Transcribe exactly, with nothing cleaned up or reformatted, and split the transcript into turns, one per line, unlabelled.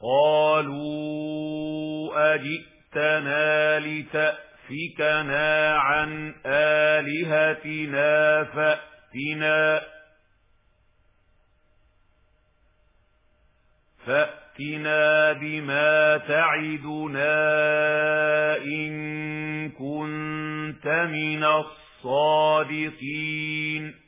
قالوا أجئتنا لتأفكنا عن آلهتنا فأتنا فأتنا بما تعدنا إن كنت من الصادقين